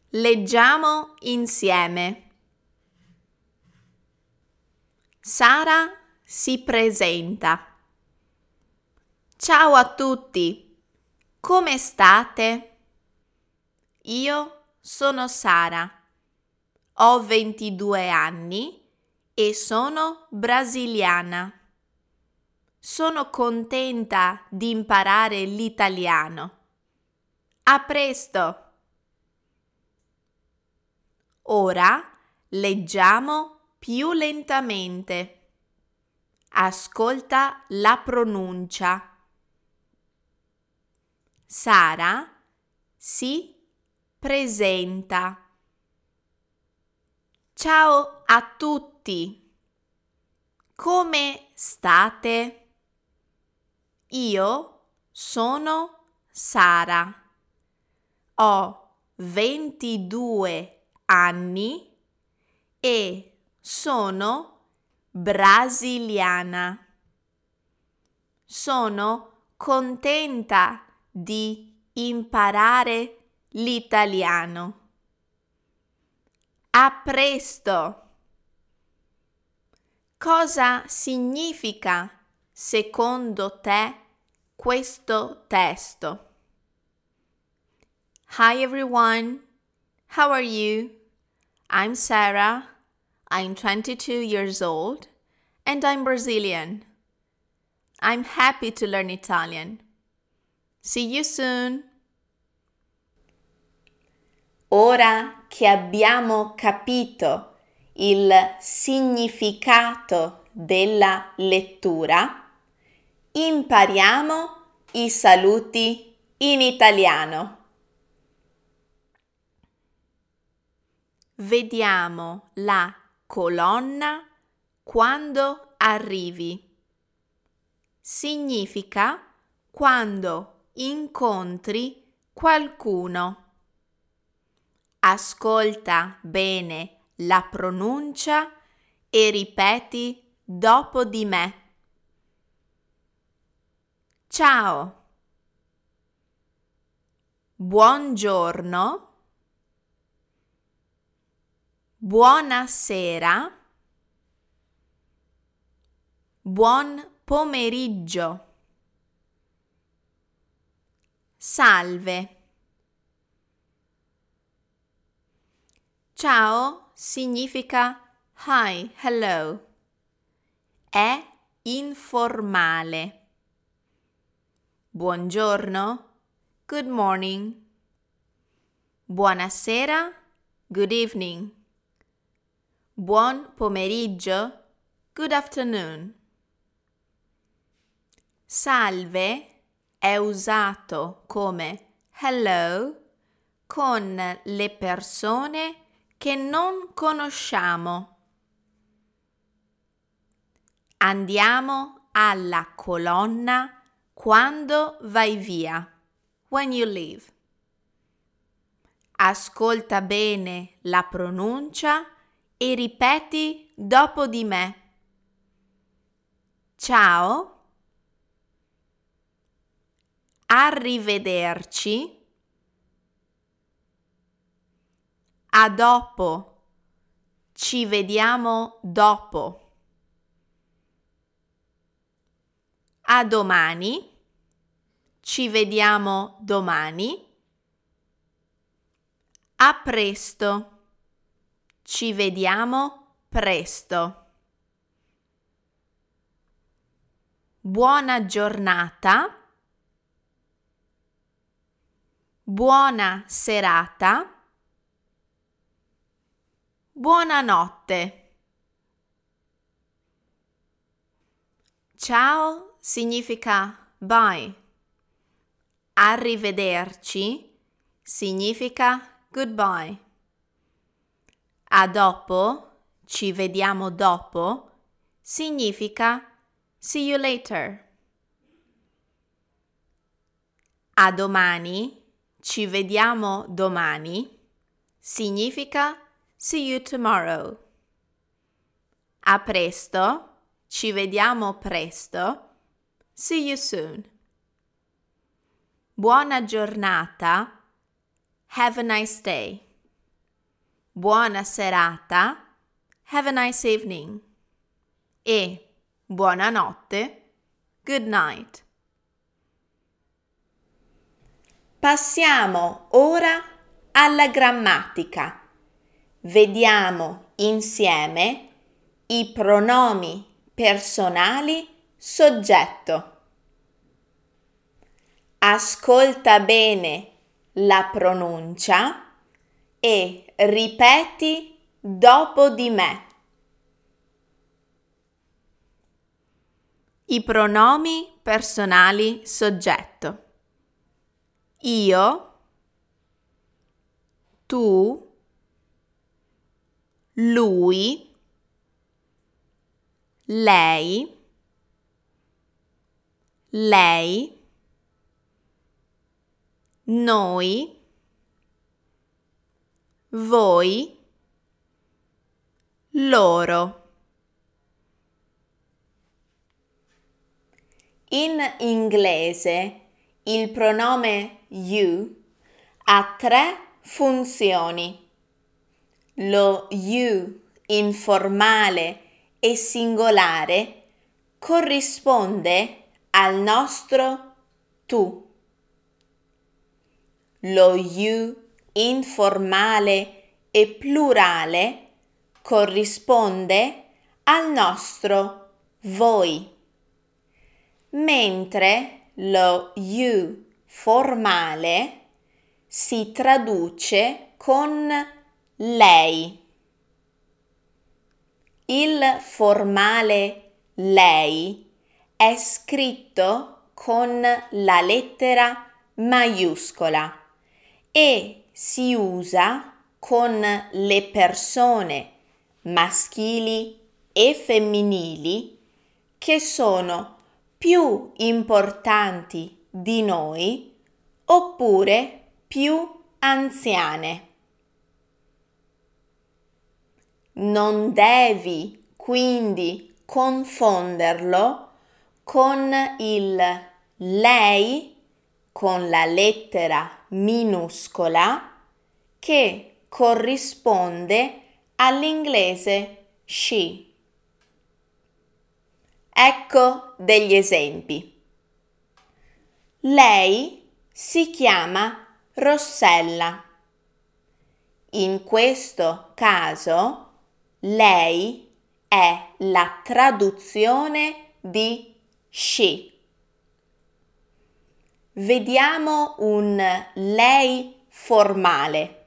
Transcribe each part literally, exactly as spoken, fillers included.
Leggiamo insieme. Sara si presenta. Ciao a tutti, come state? Io sono Sara, ho ventidue anni e sono brasiliana. Sono contenta di imparare l'italiano. A presto! Ora leggiamo più lentamente. Ascolta la pronuncia. Sara si presenta. Ciao a tutti. Come state? Io sono Sara. Ho ventidue anni e sono brasiliana. Sono contenta di imparare l'italiano. A presto! Cosa significa secondo te questo testo? Hi everyone, how are you? I'm Sarah, I'm twenty-two years old, and I'm Brazilian. I'm happy to learn Italian. See you soon! Ora che abbiamo capito il significato della lettura, impariamo i saluti in italiano. Vediamo la colonna quando arrivi. Significa quando incontri qualcuno. Ascolta bene la pronuncia e ripeti dopo di me. Ciao. Buongiorno. Buonasera. Buon pomeriggio. Salve. Ciao significa hi, hello. È informale. Buongiorno, good morning. Buonasera, good evening. Buon pomeriggio, good afternoon. Salve è usato come hello con le persone che non conosciamo. Andiamo alla colonna quando vai via, when you leave. Ascolta bene la pronuncia e ripeti dopo di me. Ciao. Arrivederci. A dopo. Ci vediamo dopo. A domani. Ci vediamo domani. A presto. Ci vediamo presto. Buona giornata. Buona serata. Buonanotte. Ciao significa bye. Arrivederci significa goodbye. A dopo, ci vediamo dopo, significa see you later. A domani, ci vediamo domani, significa see you tomorrow. A presto, ci vediamo presto, see you soon. Buona giornata, have a nice day. buona serata, have a nice evening, e buonanotte, good night. Passiamo ora alla grammatica. Vediamo insieme i pronomi personali soggetto. Ascolta bene la pronuncia e ripeti dopo di me. I pronomi personali soggetto. Io, tu, lui, lei, lei, noi, voi, loro. In inglese il pronome you ha tre funzioni. Lo you informale e singolare corrisponde al nostro tu. Lo you informale e plurale corrisponde al nostro voi, mentre lo you formale si traduce con lei. Il formale lei è scritto con la lettera maiuscola e si usa con le persone maschili e femminili che sono più importanti di noi oppure più anziane. Non devi quindi confonderlo con il lei con la lettera minuscola che corrisponde all'inglese she. Ecco degli esempi. Lei si chiama Rossella. In questo caso lei è la traduzione di she. Vediamo un lei formale.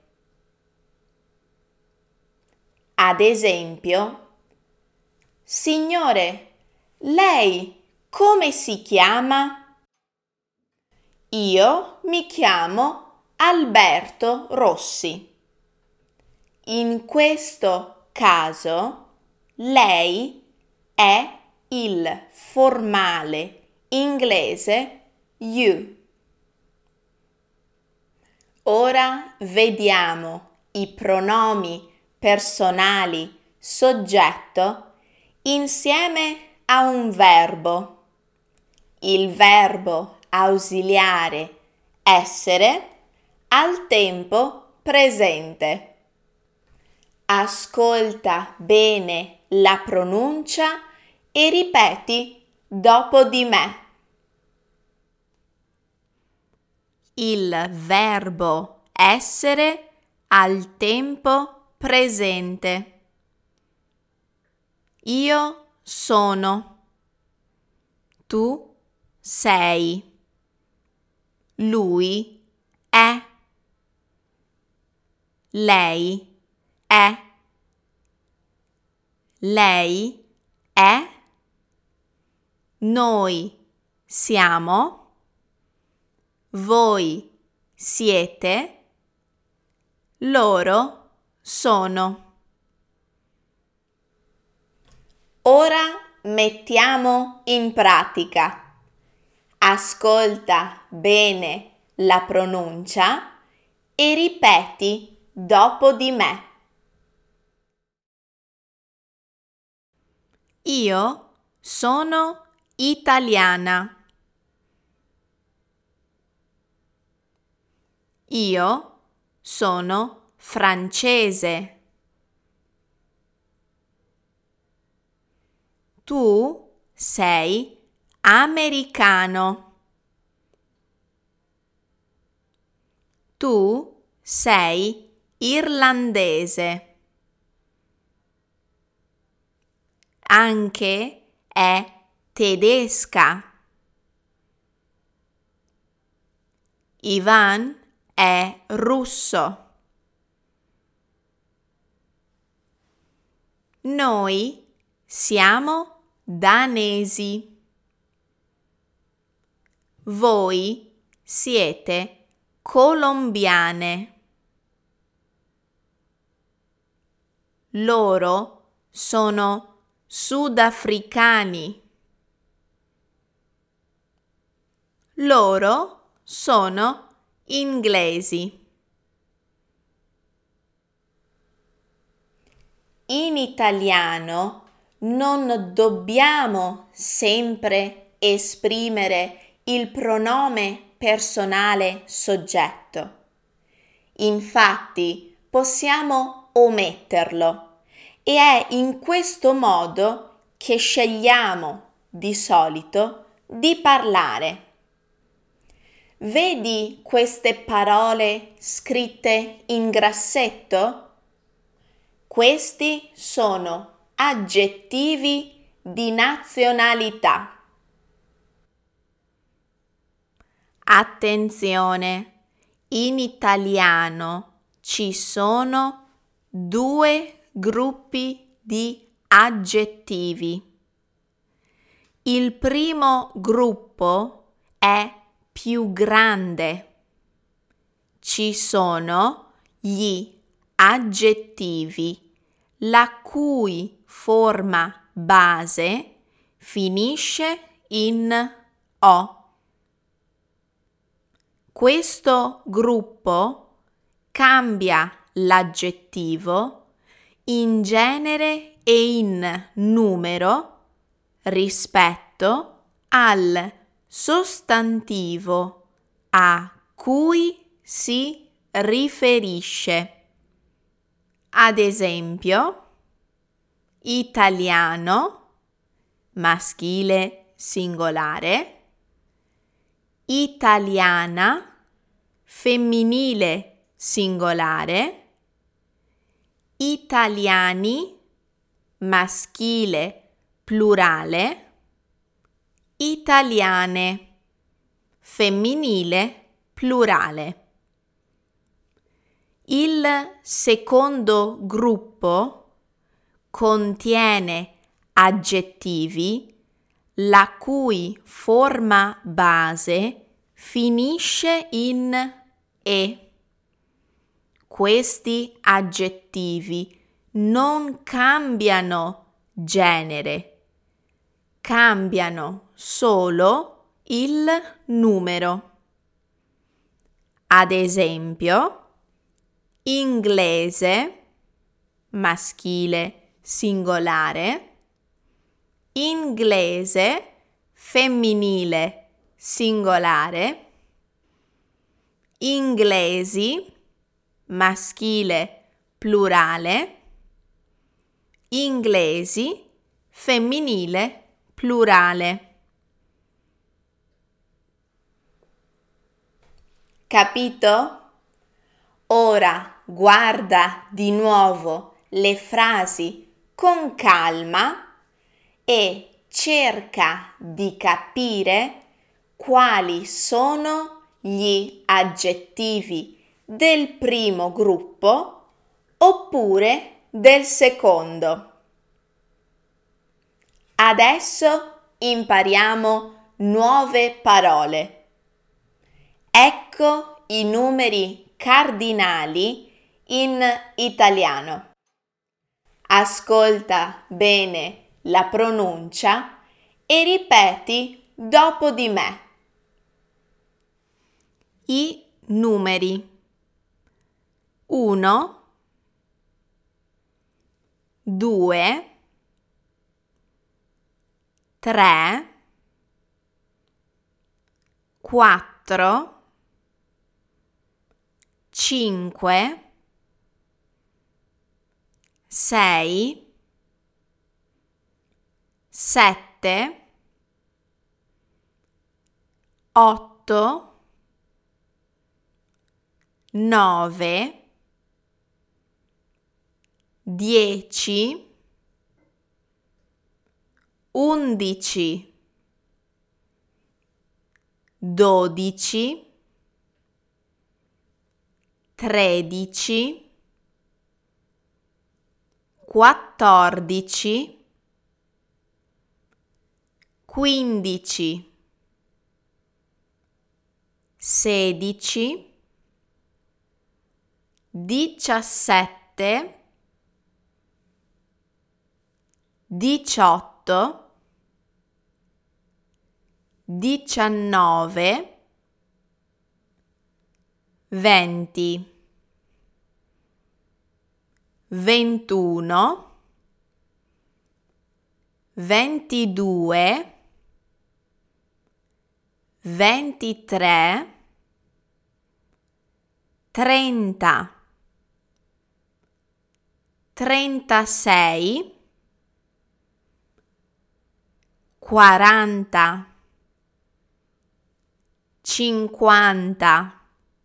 Ad esempio, signore, lei come si chiama? Io mi chiamo Alberto Rossi. In questo caso, lei è il formale inglese you. Ora vediamo i pronomi personali soggetto insieme a un verbo. Il verbo ausiliare essere al tempo presente. Ascolta bene la pronuncia e ripeti dopo di me. Il verbo essere al tempo presente. Io sono. Tu sei. Lui è. Lei è. Lei è. Noi siamo. Voi siete. Loro sono. Ora mettiamo in pratica. Ascolta bene la pronuncia e ripeti dopo di me. Io sono italiana. Io sono francese. Tu sei americano. Tu sei irlandese. Anche è tedesca. Ivan è russo. Noi siamo danesi. Voi siete colombiane. Loro sono sudafricani. Loro sono inglesi. In italiano non dobbiamo sempre esprimere il pronome personale soggetto. Infatti possiamo ometterlo e è in questo modo che scegliamo di solito di parlare. Vedi queste parole scritte in grassetto? Questi sono aggettivi di nazionalità. Attenzione, in italiano ci sono due gruppi di aggettivi. Il primo gruppo è più grande. Ci sono gli aggettivi la cui forma base finisce in O. Questo gruppo cambia l'aggettivo in genere e in numero rispetto al sostantivo a cui si riferisce. Ad esempio, italiano, maschile singolare, italiana, femminile singolare, italiani, maschile plurale, italiane, femminile plurale. Il secondo gruppo contiene aggettivi la cui forma base finisce in E. Questi aggettivi non cambiano genere, cambiano solo il numero. Ad esempio, inglese, maschile singolare, inglese, femminile singolare, inglesi, maschile plurale, inglesi, femminile plurale. Capito? Ora guarda di nuovo le frasi con calma e cerca di capire quali sono gli aggettivi del primo gruppo oppure del secondo. Adesso impariamo nuove parole. Ecco i numeri cardinali in italiano. Ascolta bene la pronuncia e ripeti dopo di me. I numeri: uno, due, tre, quattro, cinque, sei, sette, otto, nove, dieci, undici, dodici, tredici, quattordici, quindici, sedici, diciassette, diciotto, diciannove, venti, ventuno, ventidue, ventitré, trenta, trentasei, quaranta, cinquanta,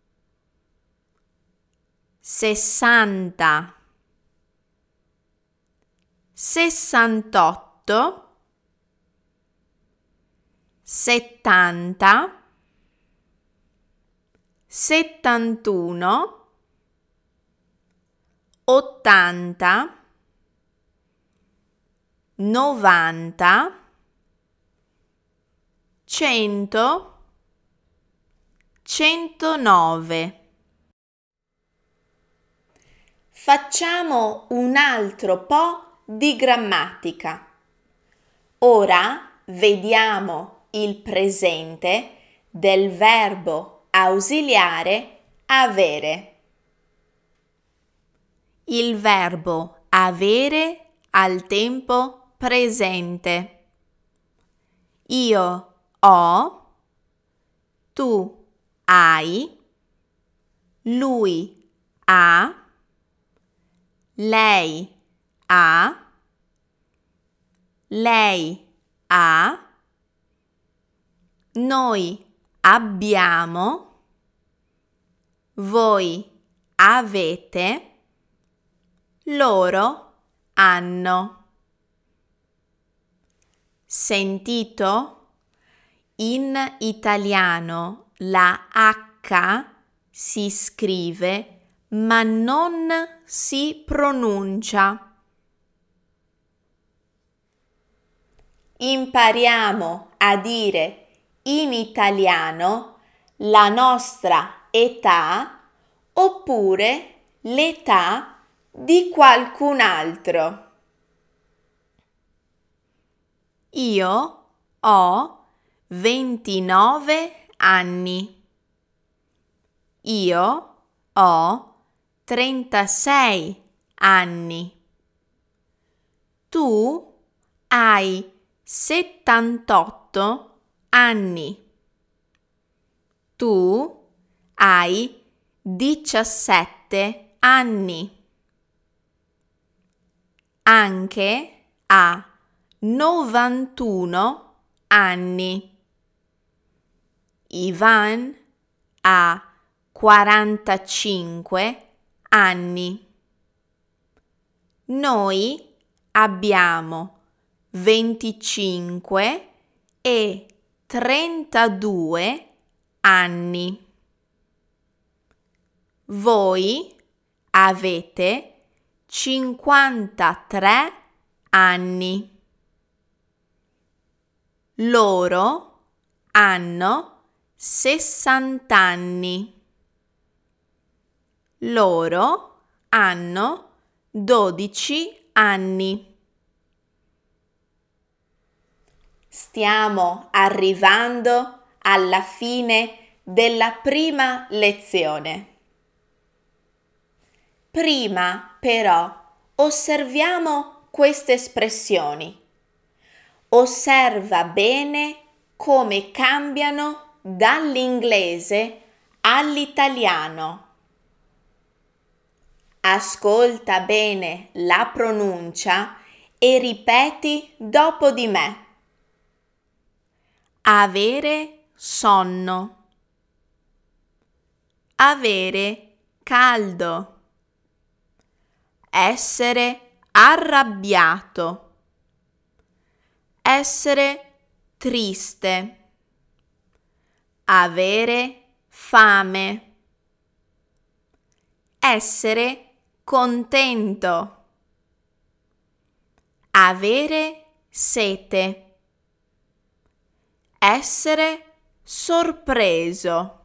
sessanta, sessantotto, settanta, settantuno, ottanta, novanta, cento, centonove. Facciamo un altro po' di grammatica. Ora vediamo il presente del verbo ausiliare avere. Il verbo avere al tempo presente. Io ho, tu hai, lui ha, lei ha, lei ha, noi abbiamo, voi avete, loro hanno. Sentito? In italiano la H si scrive ma non si pronuncia. Impariamo a dire in italiano la nostra età oppure l'età di qualcun altro. Io ho ventinove anni. Io ho trentasei anni. Tu hai settantotto anni. Tu hai diciassette anni. Anche ha novantuno anni. Ivan ha quarantacinque anni. Noi abbiamo venticinque e trentadue anni. Voi avete cinquantatré anni. Loro hanno sessanta anni. Loro hanno dodici anni. Stiamo arrivando alla fine della prima lezione. Prima, però, osserviamo queste espressioni. Osserva bene come cambiano dall'inglese all'italiano. Ascolta bene la pronuncia e ripeti dopo di me. Avere sonno. Avere caldo. Essere arrabbiato. Essere triste. Avere fame. Essere contento. Avere sete. Essere sorpreso.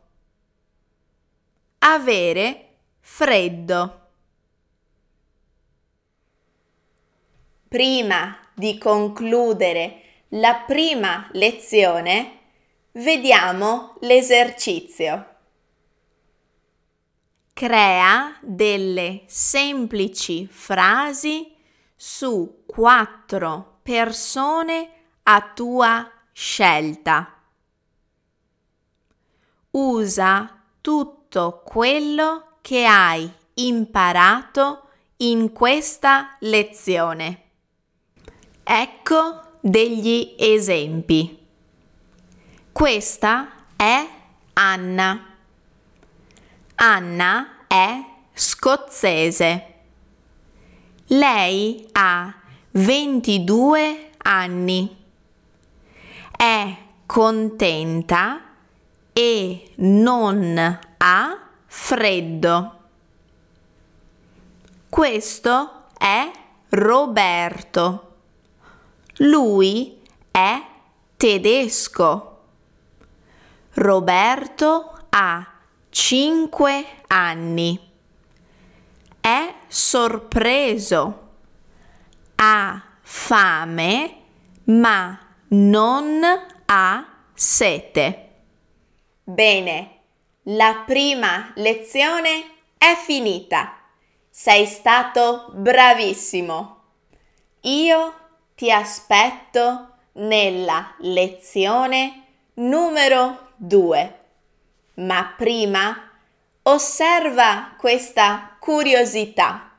Avere freddo. Prima di concludere la prima lezione, vediamo l'esercizio. Crea delle semplici frasi su quattro persone a tua scelta. Usa tutto quello che hai imparato in questa lezione. Ecco degli esempi. Questa è Anna. Anna è scozzese. Lei ha ventidue anni. È contenta e non ha freddo. Questo è Roberto. Lui è tedesco. Roberto ha cinque anni. È sorpreso. Ha fame, ma non ha sete. Bene, la prima lezione è finita. Sei stato bravissimo. Io ti aspetto nella lezione numero due. Ma prima osserva questa curiosità.